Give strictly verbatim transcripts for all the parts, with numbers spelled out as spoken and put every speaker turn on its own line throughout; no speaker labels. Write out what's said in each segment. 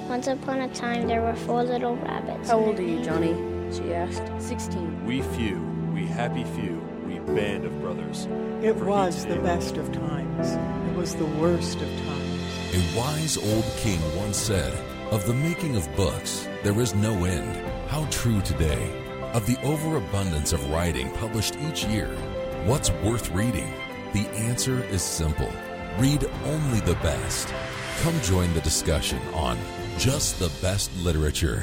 Once upon a time, there were four little rabbits.
How old are you, Johnny? She asked. Sixteen.
We few, we happy few, we band of brothers.
It
For
was
he
the
today-
best of times. It was the worst of times.
A wise old king once said, "Of the making of books, there is no end." How true today. Of the overabundance of writing published each year, what's worth reading? The answer is simple. Read only the best. Come join the discussion on Just the Best Literature.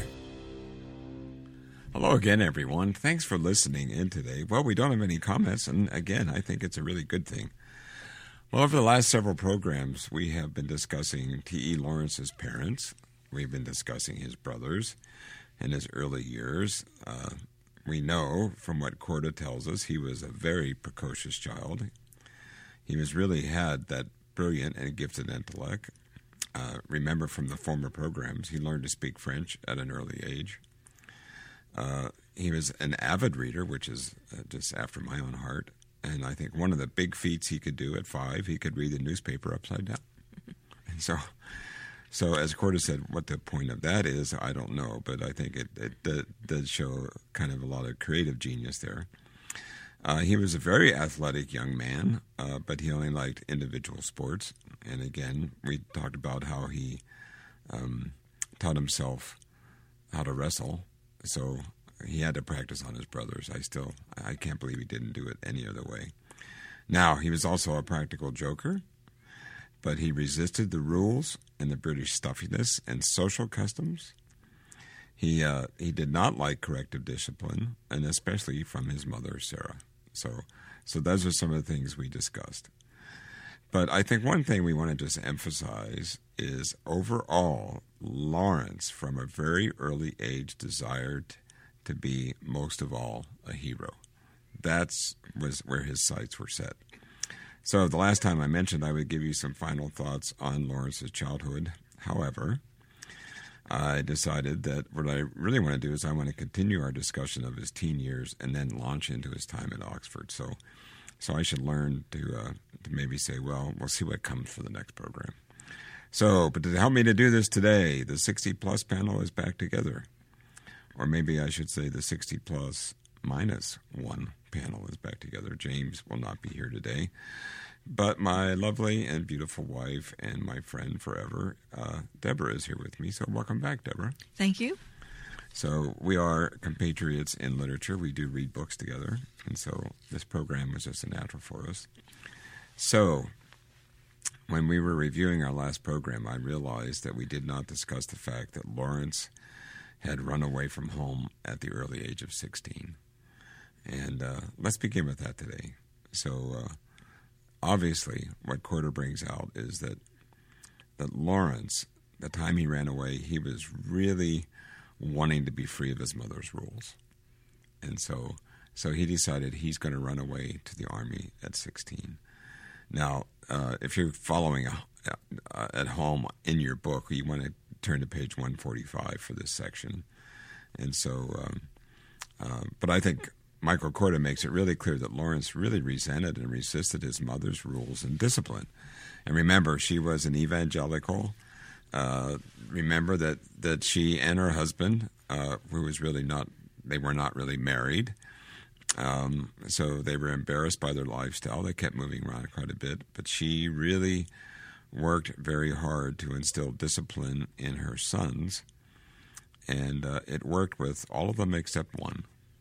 Hello again, everyone. Thanks for listening in today. Well, we don't have any comments, and again, I think it's a really good thing. Well, over the last several programs, we have been discussing T E Lawrence's parents. We've been discussing his brothers in his early years. Uh, we know from what Corda tells us, he was a very precocious child. He was really had that brilliant and gifted intellect. Uh, remember from the former programs, he learned to speak French at an early age. Uh, he was an avid reader, which is uh, just after my own heart. And I think one of the big feats he could do at five, he could read the newspaper upside down. And so, so as Corda said, what the point of that is, I don't know. But I think it, it did, did show kind of a lot of creative genius there. Uh, he was a very athletic young man, uh, but he only liked individual sports. And again, we talked about how he um, taught himself how to wrestle. So he had to practice on his brothers. I still, I can't believe he didn't do it any other way. Now, he was also a practical joker, but he resisted the rules and the British stuffiness and social customs. He uh, he did not like corrective discipline, and especially from his mother, Sarah. So, so those are some of the things we discussed. But I think one thing we want to just emphasize is overall, Lawrence, from a very early age, desired to be, most of all, a hero. That's was where his sights were set. So the last time I mentioned I would give you some final thoughts on Lawrence's childhood. However, I decided that what I really want to do is I want to continue our discussion of his teen years and then launch into his time at Oxford. So so I should learn to, uh, to maybe say, well, we'll see what comes for the next program. So, but to help me to do this today, the sixty plus panel is back together. Or maybe I should say the sixty plus minus one panel is back together. James will not be here today. But my lovely and beautiful wife and my friend forever, uh, Deborah, is here with me. So welcome back, Deborah.
Thank you.
So we are compatriots in literature. We do read books together. And so this program was just a natural for us. So when we were reviewing our last program, I realized that we did not discuss the fact that Lawrence had run away from home at the early age of sixteen. And uh, let's begin with that today. So uh, obviously what Corda brings out is that that Lawrence, the time he ran away, he was really wanting to be free of his mother's rules. And so so he decided he's going to run away to the army at sixteen. Now, uh, if you're following uh, uh, at home in your book, you want to turn to page one forty-five for this section. And so, um, uh, but I think Michael Corda makes it really clear that Lawrence really resented and resisted his mother's rules and discipline. And remember, she was an evangelical. Uh, remember that, that she and her husband, uh, who was really not, they were not really married. Um, so they were embarrassed by their lifestyle. They kept moving around quite a bit. But she really worked very hard to instill discipline in her sons. And uh, it worked with all of them except one.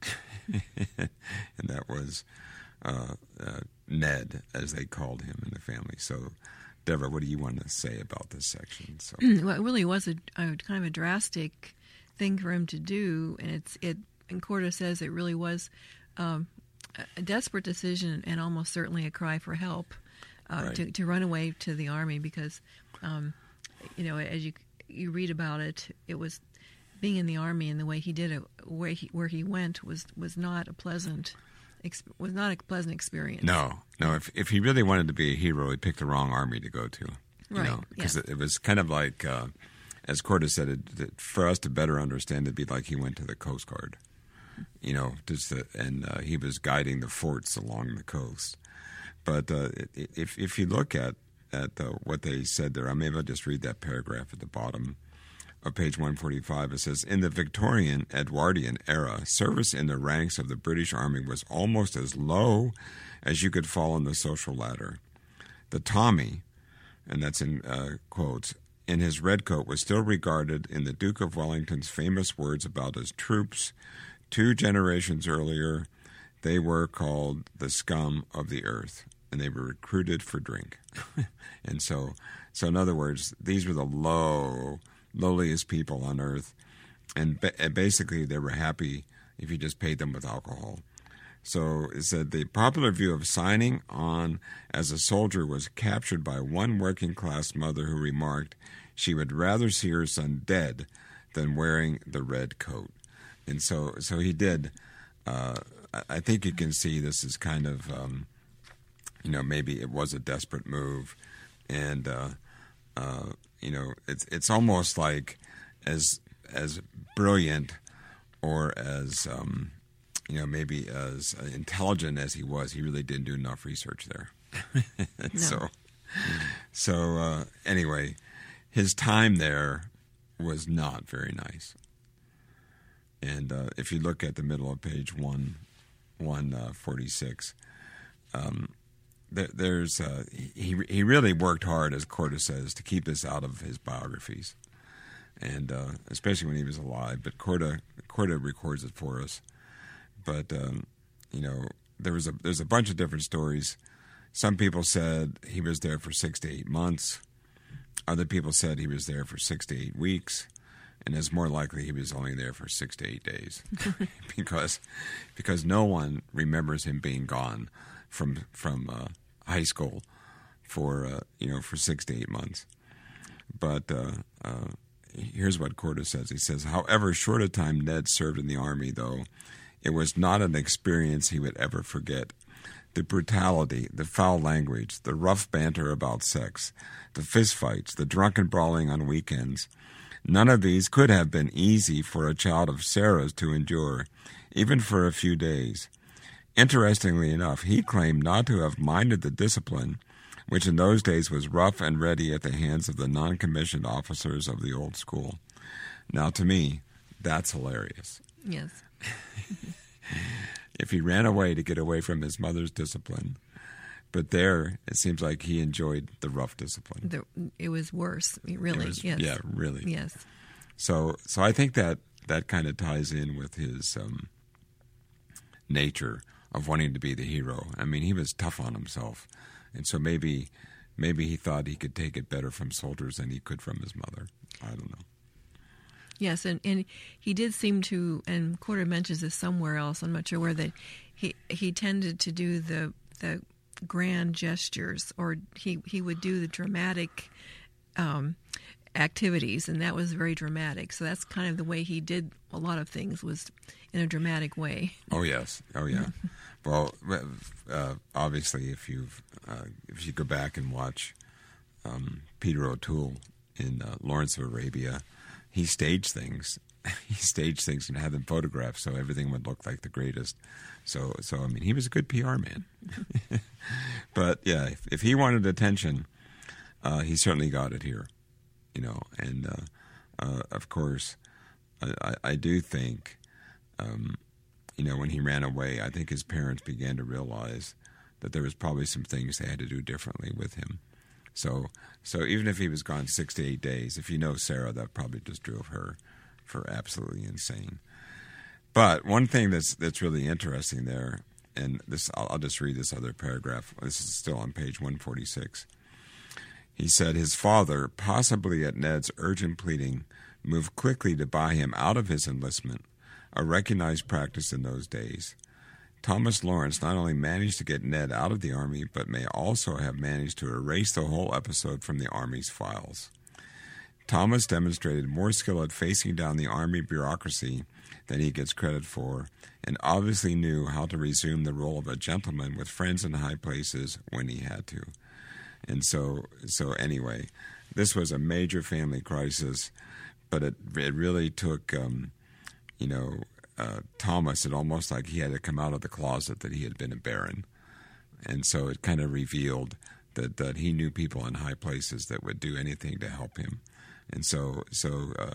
And that was uh, uh, Ned, as they called him in the family. So, Deborah, what do you want to say about this section? So,
well, it really was a, a kind of a drastic thing for him to do, and it's it. And Corda says it really was um, a desperate decision, and almost certainly a cry for help uh,
right.
to to run away to the army because, um, you know, as you you read about it, it was. Being in the army and the way he did it, where he where he went was, was not a pleasant was not a pleasant experience.
No, no. If if he really wanted to be a hero, he picked the wrong army to go to. You
right.
Because
yeah.
it, it was kind of like, uh, as Corda said, it, it, for us to better understand, it'd be like he went to the Coast Guard. You know, just to, and uh, he was guiding the forts along the coast. But uh, if if you look at at uh, what they said there, I may as well just read that paragraph at the bottom. of page one forty-five, it says, in the Victorian Edwardian era, service in the ranks of the British Army was almost as low as you could fall on the social ladder. The Tommy, and that's in uh, quotes, in his red coat was still regarded in the Duke of Wellington's famous words about his troops. Two generations earlier, they were called the scum of the earth, and they were recruited for drink. And so, so in other words, these were the low... lowliest people on earth, and, ba- and basically they were happy if you just paid them with alcohol. So it said the popular view of signing on as a soldier was captured by one working-class mother who remarked she would rather see her son dead than wearing the red coat. And so so he did. Uh, I think you can see this is kind of, um, you know, maybe it was a desperate move, and uh, uh, you know, it's it's almost like as as brilliant or as um, you know, maybe as intelligent as he was, he really didn't do enough research there.
No.
So so uh, anyway, his time there was not very nice. And uh, if you look at the middle of page one one uh, forty six. Um, There's uh, he he really worked hard, as Korda says, to keep this out of his biographies, and uh, especially when he was alive. But Korda Korda records it for us. But um, you know, there was a there's a bunch of different stories. Some people said he was there for six to eight months. Other people said he was there for six to eight weeks, and it's more likely he was only there for six to eight days, because because no one remembers him being gone from from uh, high school for uh, you know for six to eight months. But uh, uh, here's what Korda says. He says, however short a time Ned served in the Army, though, it was not an experience he would ever forget. The brutality, the foul language, the rough banter about sex, the fistfights, the drunken brawling on weekends, none of these could have been easy for a child of Sarah's to endure, even for a few days. Interestingly enough, he claimed not to have minded the discipline, which in those days was rough and ready at the hands of the non-commissioned officers of the old school. Now, to me, that's hilarious.
Yes.
If he ran away to get away from his mother's discipline, but there, it seems like he enjoyed the rough discipline.
The, it was worse, really,
It was-
yes.
Yeah, really.
Yes.
So, so I think that that kind of ties in with his um, nature of wanting to be the hero. I mean, he was tough on himself, and so maybe, maybe he thought he could take it better from soldiers than he could from his mother. I don't know.
Yes, and, and he did seem to, and Korda mentions this somewhere else, I'm not sure where, that he he tended to do the the grand gestures, or he, he would do the dramatic um, activities, and that was very dramatic. So that's kind of the way he did a lot of things, was in a dramatic way.
Oh yes, oh yeah. Well, uh, obviously, if you uh, if you go back and watch um, Peter O'Toole in uh, Lawrence of Arabia, he staged things. He staged things and had them photographed so everything would look like the greatest. So, so I mean, he was a good P R man. But yeah, if, if he wanted attention, uh, he certainly got it here, you know. And uh, uh, of course, I, I do think, um, you know, when he ran away, I think his parents began to realize that there was probably some things they had to do differently with him. So, so even if he was gone six to eight days, if you know Sarah, that probably just drove her for absolutely insane. But one thing that's that's really interesting there, and this I'll, I'll just read this other paragraph. This is still on page one forty-six. He said his father, possibly at Ned's urgent pleading, moved quickly to buy him out of his enlistment, a recognized practice in those days. Thomas Lawrence not only managed to get Ned out of the Army, but may also have managed to erase the whole episode from the Army's files. Thomas demonstrated more skill at facing down the Army bureaucracy than he gets credit for, and obviously knew how to resume the role of a gentleman with friends in high places when he had to. And so, so anyway, this was a major family crisis, but it it really took, um, you know, uh, Thomas. It almost like he had to come out of the closet that he had been a baron, and so it kind of revealed that that he knew people in high places that would do anything to help him. And so, so uh,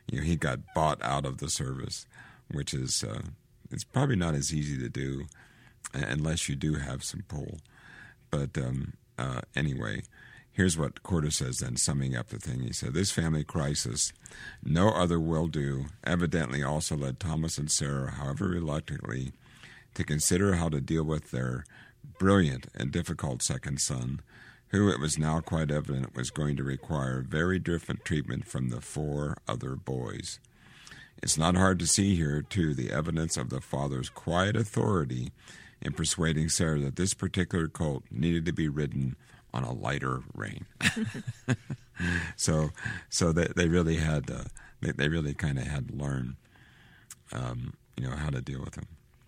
you know, he got bought out of the service, which is uh, it's probably not as easy to do unless you do have some pull. But um, uh, anyway, here's what Corder says then, summing up the thing. He said, this family crisis, no other will do, evidently also led Thomas and Sarah, however reluctantly, to consider how to deal with their brilliant and difficult second son, who it was now quite evident was going to require very different treatment from the four other boys. It's not hard to see here, too, the evidence of the father's quiet authority in persuading Sarah that this particular colt needed to be ridden on a lighter rein. so, so they, they really had, uh, they, they really kind of had to learn, um, you know, how to deal with him.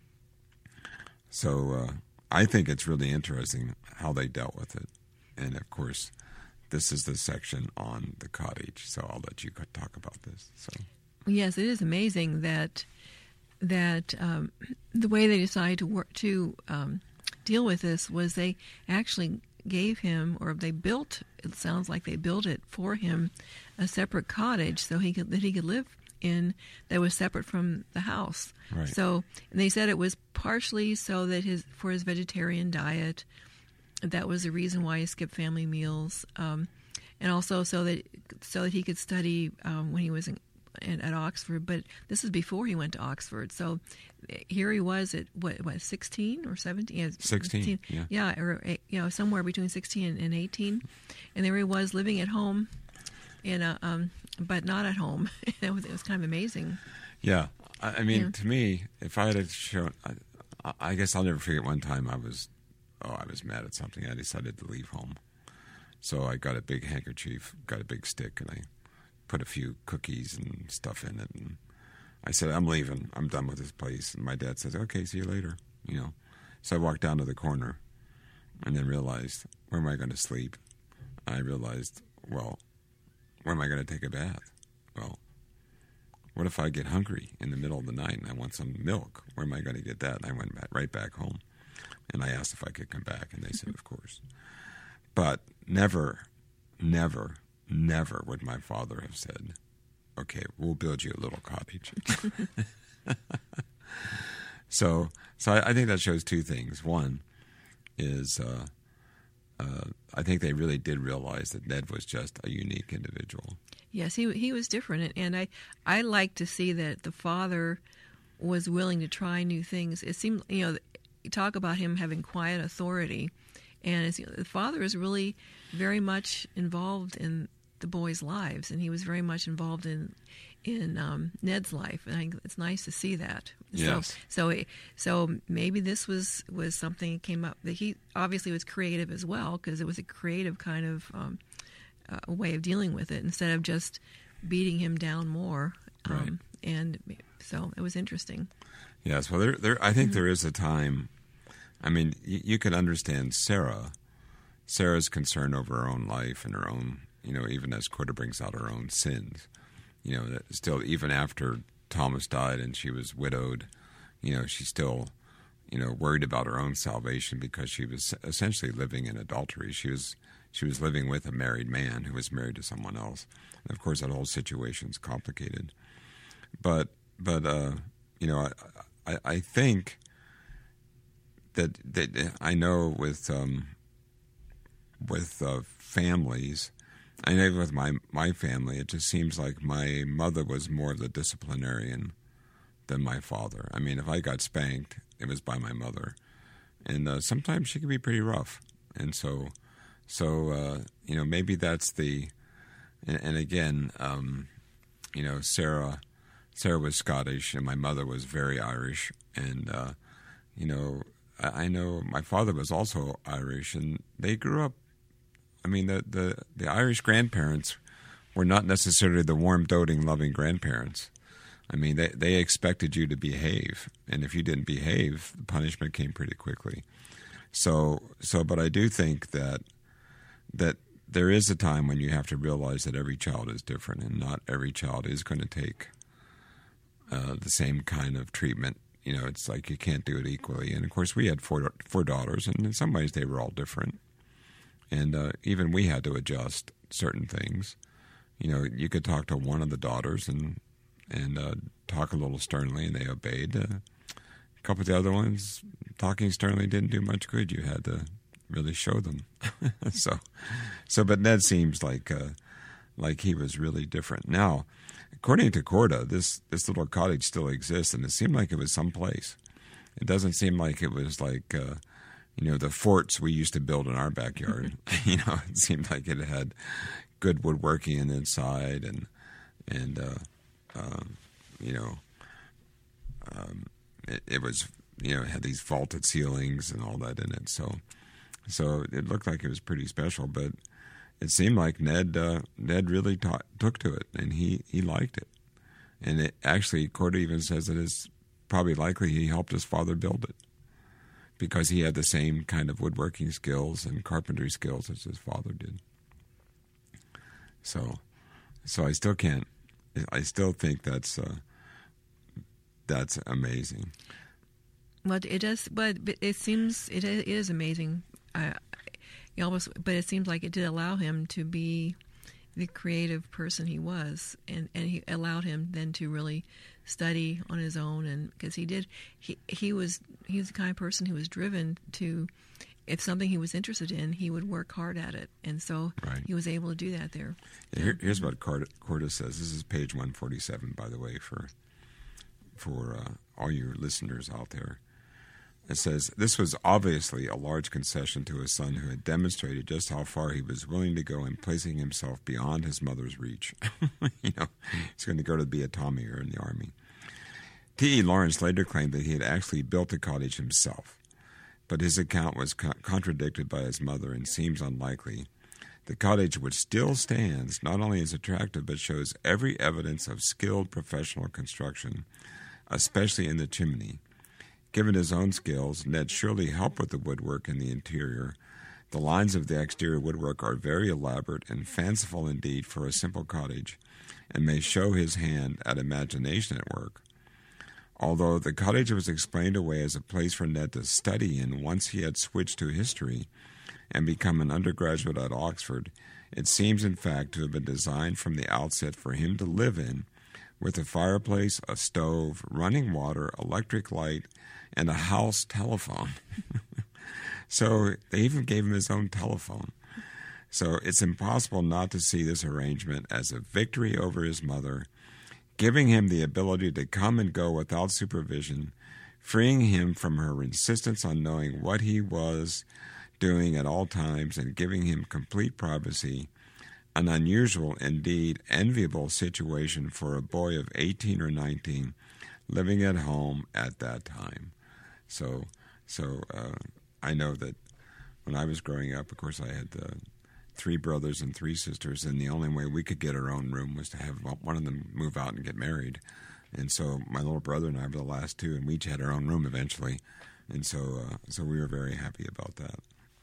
So uh, I think it's really interesting how they dealt with it. And, of course, this is the section on the cottage, so I'll let you talk about this. So,
yes, it is amazing that that um, the way they decided to work to um, deal with this was they actually gave him, or they built. It sounds like they built it for him, a separate cottage so he could that he could live in that was separate from the house.
Right.
So and they said it was partially so that his for his vegetarian diet. That was the reason why he skipped family meals, um, and also so that so that he could study um, when he was in, in, at Oxford. But this is before he went to Oxford. So here he was at what, what sixteen or seventeen? Yeah,
sixteen, sixteen, yeah,
yeah, or you know somewhere between sixteen and eighteen, and there he was living at home, in a, um, but not at home. it, was, it was kind of amazing.
Yeah, I, I mean,
yeah.
to me, if I had shown, I, I guess I'll never forget one time I was. Oh, I was mad at something. I decided to leave home. So I got a big handkerchief, got a big stick, and I put a few cookies and stuff in it. And I said, I'm leaving. I'm done with this place. And my dad says, okay, see you later. You know. So I walked down to the corner and then realized, where am I going to sleep? I realized, well, where am I going to take a bath? Well, what if I get hungry in the middle of the night and I want some milk? Where am I going to get that? And I went back, right back home. And I asked if I could come back, and they said, of course. But never, never, never would my father have said, okay, we'll build you a little cottage. so so I, I think that shows two things. One is uh, uh, I think they really did realize that Ned was just a unique individual.
Yes, he he was different, and I, I like to see that the father was willing to try new things. It seemed, you know, you talk about him having quiet authority, and it's, you know, the father is really very much involved in the boys' lives, and he was very much involved in in um, Ned's life, and I think it's nice to see that.
Yes.
So, so, so maybe this was, was something that came up that he obviously was creative as well, because it was a creative kind of um, uh, way of dealing with it instead of just beating him down more. Um,
right.
And so it was interesting.
Yes. Well, there, there. I think mm-hmm. there is a time. I mean, you, you could understand Sarah, Sarah's concern over her own life and her own, you know, even as Corder brings out her own sins, you know, that still, even after Thomas died and she was widowed, you know, she's still, you know, worried about her own salvation because she was essentially living in adultery. She was, she was living with a married man who was married to someone else. And of course, that whole situation's complicated. But, but, uh, you know, I, I, I think that, that I know with, um, with uh, families, I know with my, my family, it just seems like my mother was more of the disciplinarian than my father. I mean, if I got spanked, it was by my mother. And uh, sometimes she could be pretty rough. And so, so uh, you know, maybe that's the, and, and again, um, you know, Sarah, Sarah was Scottish and my mother was very Irish. And, uh, you know, I, I know my father was also Irish, and they grew up, I mean, the, the, the Irish grandparents were not necessarily the warm, doting, loving grandparents. I mean, they, they expected you to behave, and if you didn't behave, the punishment came pretty quickly. So, so, but I do think that that there is a time when you have to realize that every child is different, and not every child is going to take uh, the same kind of treatment. You know, it's like you can't do it equally. And of course, we had four four daughters, and in some ways, they were all different. And uh, even we had to adjust certain things. You know, you could talk to one of the daughters, and and uh, talk a little sternly, and they obeyed. Uh, a couple of the other ones, talking sternly didn't do much good. You had to really show them. so, so, but Ned seems like uh, like he was really different. Now, according to Corda, this this little cottage still exists, and it seemed like it was someplace. It doesn't seem like it was like uh, you know the forts we used to build in our backyard. you know, it seemed like it had good woodworking inside, and and uh, um, you know, um, it, it was you know it had these vaulted ceilings and all that in it. So, so it looked like it was pretty special. But it seemed like Ned uh, Ned really ta- took to it, and he, he liked it. And it actually, Corda even says it is probably likely he helped his father build it, because he had the same kind of woodworking skills and carpentry skills as his father did. So, so I still can't. I still think that's uh, that's amazing.
Well, it does, but it seems it is amazing. Uh, he almost, but it seems like it did allow him to be the creative person he was, and, and he allowed him then to really study on his own, and because he did, he he was he was the kind of person who was driven to, if something he was interested in, he would work hard at it, and so right. he was able to do that there.
Yeah, here, here's what Corda, Corda says. This is page one forty-seven, by the way, for for uh, all your listeners out there. It says, this was obviously a large concession to his son, who had demonstrated just how far he was willing to go in placing himself beyond his mother's reach. you know, he's going to go to be a Tommy or in the Army. T E. Lawrence later claimed that he had actually built the cottage himself, but his account was co- contradicted by his mother and seems unlikely. The cottage, which still stands, not only is attractive, but shows every evidence of skilled professional construction, especially in the chimney. Given his own skills, Ned surely helped with the woodwork in the interior. The lines of the exterior woodwork are very elaborate and fanciful indeed for a simple cottage, and may show his hand at imagination at work. Although the cottage was explained away as a place for Ned to study in once he had switched to history and become an undergraduate at Oxford, it seems in fact to have been designed from the outset for him to live in, with a fireplace, a stove, running water, electric light, and a house telephone. So they even gave him his own telephone. So it's impossible not to see this arrangement as a victory over his mother, giving him the ability to come and go without supervision, freeing him from her insistence on knowing what he was doing at all times, and giving him complete privacy, an unusual, indeed enviable situation for a boy of eighteen or nineteen living at home at that time. So, so uh, I know that when I was growing up, of course, I had uh, three brothers and three sisters, and the only way we could get our own room was to have one of them move out and get married. And so my little brother and I were the last two, and we each had our own room eventually. And so, uh, so we were very happy about that.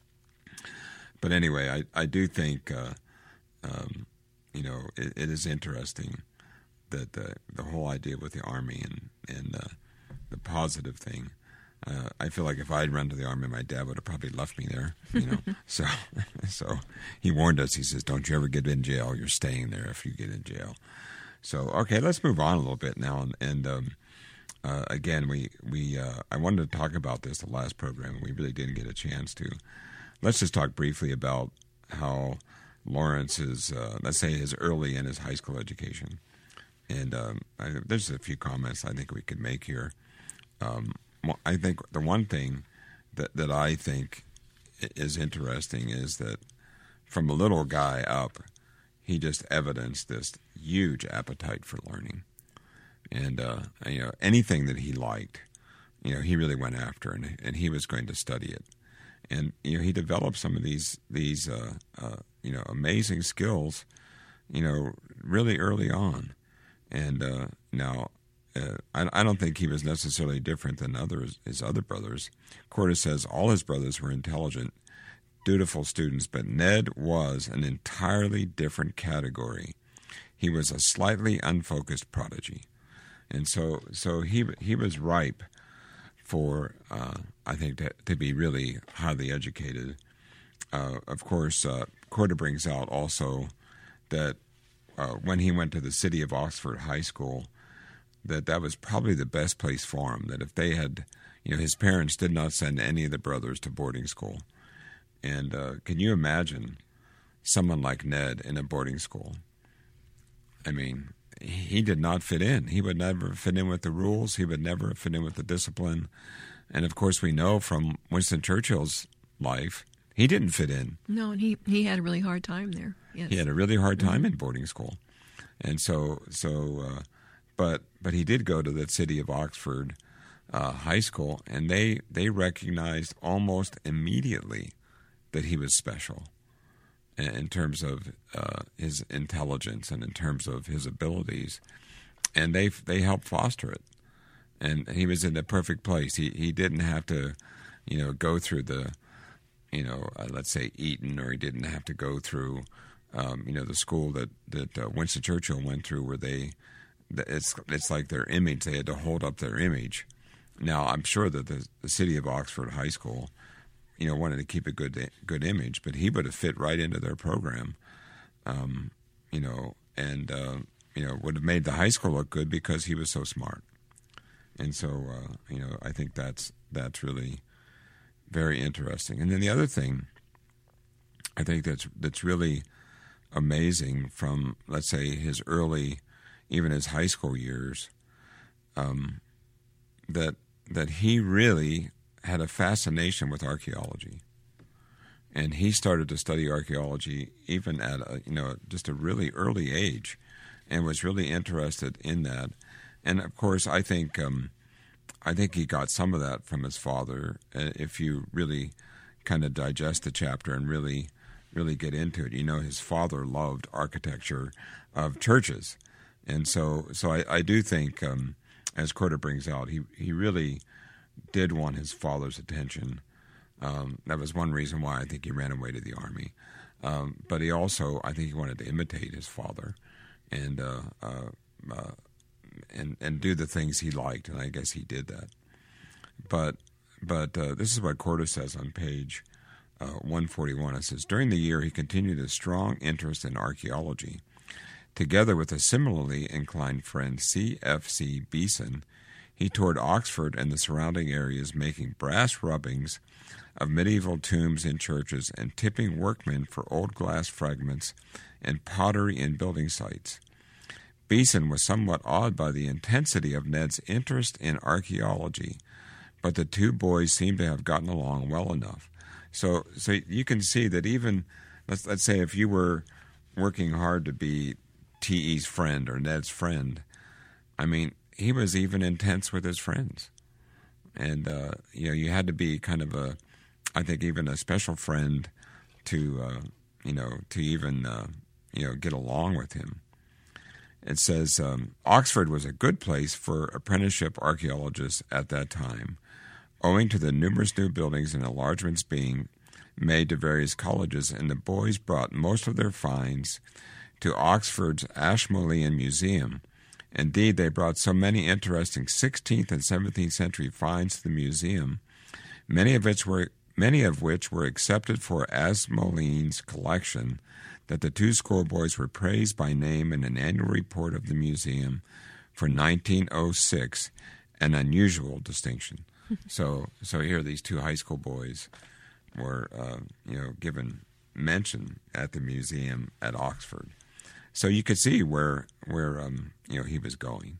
But anyway, I, I do think, uh, um, you know, it, it is interesting that the the whole idea with the Army and and uh, the positive thing. Uh, I feel like if I'd run to the Army, my dad would have probably left me there, you know. so, so he warned us. He says, "Don't you ever get in jail. You're staying there if you get in jail." So, okay, let's move on a little bit now. And, and um, uh, again, we we uh, I wanted to talk about this the last program. We really didn't get a chance to. Let's just talk briefly about how Lawrence is, uh, let's say, his early and his high school education. And um, I, there's a few comments I think we could make here. Um, I think the one thing that, that I think is interesting is that from a little guy up, he just evidenced this huge appetite for learning. And, uh, you know, anything that he liked, you know, he really went after, and, and he was going to study it. And, you know, he developed some of these, these uh, uh, you know, amazing skills, you know, really early on. And uh, now, uh, I, I don't think he was necessarily different than others, his other brothers. Corda says all his brothers were intelligent, dutiful students, but Ned was an entirely different category. He was a slightly unfocused prodigy. And so so he he was ripe for, uh, I think, to, to be really highly educated. Uh, of course, uh, Corda brings out also that uh, when he went to the city of Oxford High School, that that was probably the best place for him, that if they had, you know, his parents did not send any of the brothers to boarding school. And uh, can you imagine someone like Ned in a boarding school? I mean, he did not fit in. He would never fit in with the rules. He would never fit in with the discipline. And, of course, we know from Winston Churchill's life, he didn't fit in.
No, and he, he had a really hard time there. Yes.
He had a really hard time
mm-hmm.
in boarding school. And so, so, uh, but but he did go to the city of Oxford uh, High School, and they, they recognized almost immediately that he was special in terms of uh, his intelligence and in terms of his abilities, and they they helped foster it. And he was in the perfect place. He he didn't have to, you know, go through the, you know, uh, let's say Eton, or he didn't have to go through, um, you know, the school that that uh, Winston Churchill went through, where they, it's it's like their image. They had to hold up their image. Now, I'm sure that the, the city of Oxford High School, you know, wanted to keep a good good image, but he would have fit right into their program, um, you know, and uh, you know, would have made the high school look good because he was so smart. And so, uh, you know, I think that's that's really very interesting. And then the other thing, I think that's that's really amazing from, let's say, his early, even his high school years, um, that that he really had a fascination with archaeology, and he started to study archaeology even at a, you know, just a really early age, and was really interested in that. And of course, I think um, I think he got some of that from his father. Uh, if you really kind of digest the chapter and really, really get into it, you know, his father loved architecture of churches, and so so I, I do think, um, as Corda brings out, he he really did want his father's attention. Um, that was one reason why I think he ran away to the army. Um, but he also, I think he wanted to imitate his father, and uh, uh, uh, and and do the things he liked, and I guess he did that. But but uh, this is what Corda says on page uh, one forty-one. It says, during the year he continued a strong interest in archaeology. Together with a similarly inclined friend, C F C Beeson, he toured Oxford and the surrounding areas, making brass rubbings of medieval tombs in churches and tipping workmen for old glass fragments and pottery in building sites. Beeson was somewhat awed by the intensity of Ned's interest in archaeology, but the two boys seemed to have gotten along well enough. So, so you can see that even, let's let's say, if you were working hard to be T E's friend or Ned's friend, I mean, he was even intense with his friends. And, uh, you know, you had to be kind of a, I think even a special friend to, uh, you know, to even, uh, you know, get along with him. It says, um, Oxford was a good place for apprenticeship archaeologists at that time, owing to the numerous new buildings and enlargements being made to various colleges, and the boys brought most of their finds to Oxford's Ashmolean Museum. Indeed, they brought so many interesting sixteenth and seventeenth century finds to the museum, many of which were many of which were accepted for Ashmolean's collection, that the two schoolboys were praised by name in an annual report of the museum for nineteen oh six, an unusual distinction. so, so here these two high school boys were, uh, you know, given mention at the museum at Oxford. So you could see where where um, you know, he was going.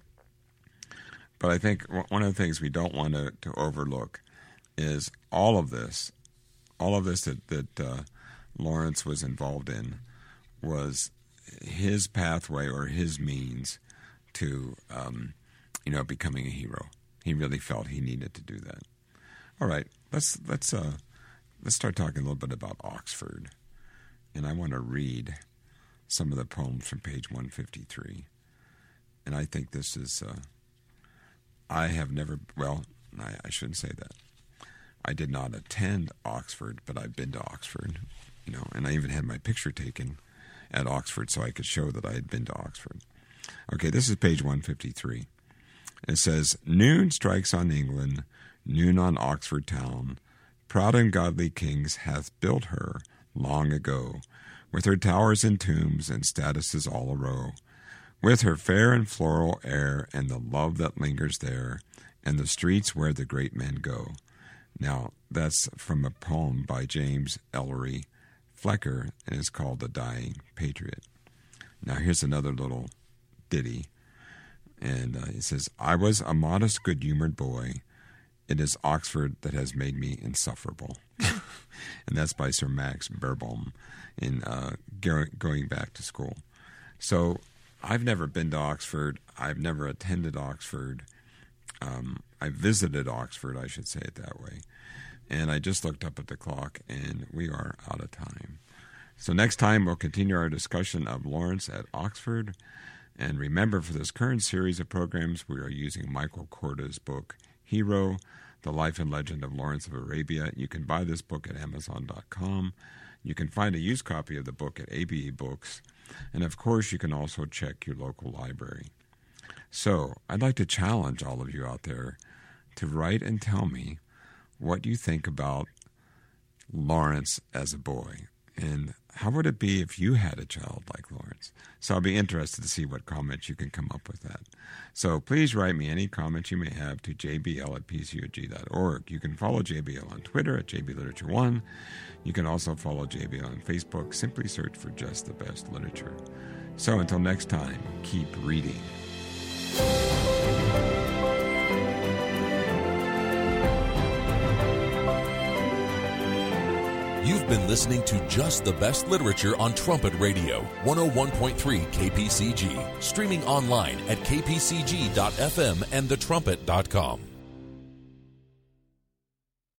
But I think one of the things we don't want to, to overlook is all of this, all of this that that uh, Lawrence was involved in was his pathway or his means to um, you know, becoming a hero. He really felt he needed to do that. All right, let's let's uh, let's start talking a little bit about Oxford, and I want to read some of the poems from page one fifty-three. And I think this is, uh, I have never, well, I, I shouldn't say that. I did not attend Oxford, but I've been to Oxford, you know, and I even had my picture taken at Oxford so I could show that I had been to Oxford. Okay, this is page one fifty-three. It says, noon strikes on England, noon on Oxford town. Proud and godly kings hath built her long ago, with her towers and tombs and statues all a row, With her fair and floral air and the love that lingers there, and the streets where the great men go. Now, that's from a poem by James Ellery Flecker, and it's called The Dying Patriot. Now, here's another little ditty, and uh, it says, I was a modest, good-humored boy. It is Oxford that has made me insufferable. And that's by Sir Max Beerbohm in uh, Going Back to School. So I've never been to Oxford. I've never attended Oxford. Um, I visited Oxford, I should say it that way. And I just looked up at the clock, and we are out of time. So next time, we'll continue our discussion of Lawrence at Oxford. And remember, for this current series of programs, we are using Michael Korda's book, Hero, The Life and Legend of Lawrence of Arabia. You can buy this book at amazon dot com. You can find a used copy of the book at A B E Books. And, of course, you can also check your local library. So I'd like to challenge all of you out there to write and tell me what you think about Lawrence as a boy. And how would it be if you had a child like Lawrence? So I'll be interested to see what comments you can come up with that. So please write me any comments you may have to j b l at p c o g dot org. You can follow J B L on Twitter at J B Literature one. You can also follow J B L on Facebook. Simply search for Just the Best Literature. So until next time, keep reading.
You've been listening to Just the Best Literature on Trumpet Radio, one oh one point three K P C G, streaming online at k p c g dot f m and the trumpet dot com.